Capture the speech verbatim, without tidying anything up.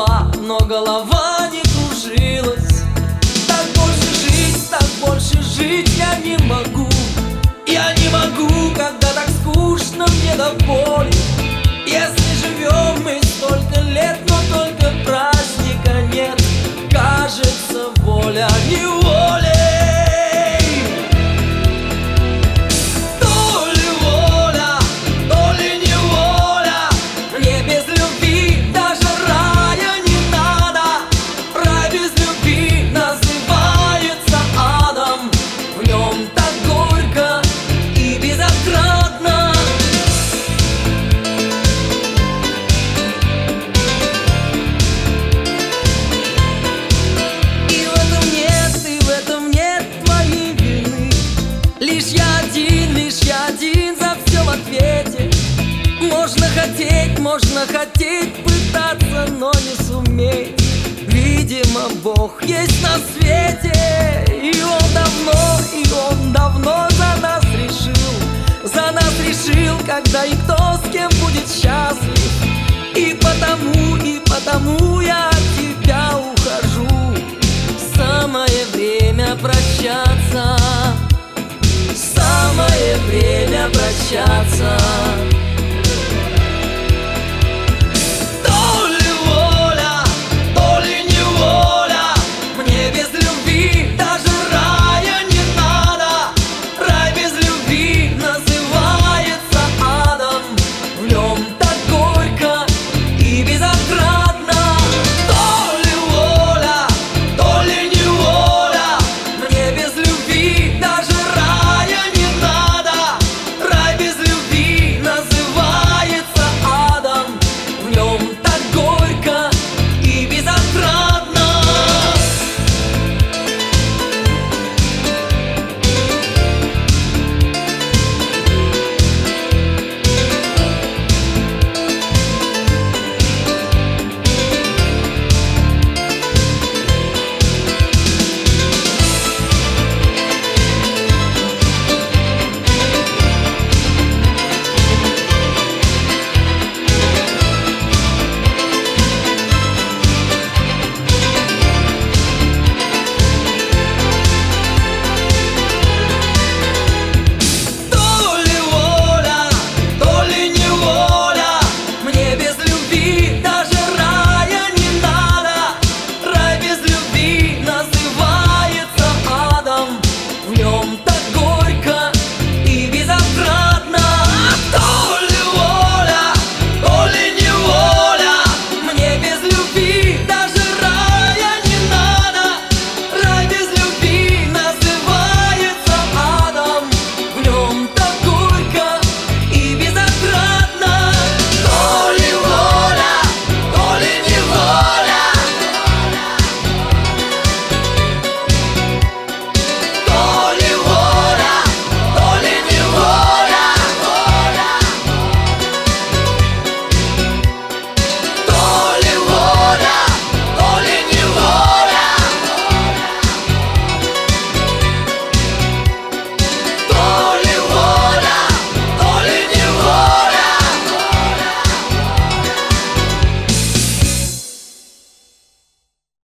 была, но голова не кружилась. Так больше жить, так больше жить я не могу. Я не могу, когда так скучно мне до боли. Если живем мы столько лет, но только праздника нет, кажется, воля неволей. То ли воля, то ли неволя. Мне без любви даже рая не надо. Рай без любви называется адом. В нем так горько и безотрадно. Лишь я один, лишь я один за все в ответе. Можно хотеть, можно хотеть, пытаться, но не суметь. Видимо, Бог есть на свете, и Он давно, и Он давно за нас решил. За нас решил, когда и кто с кем будет счастлив. И потому, и потому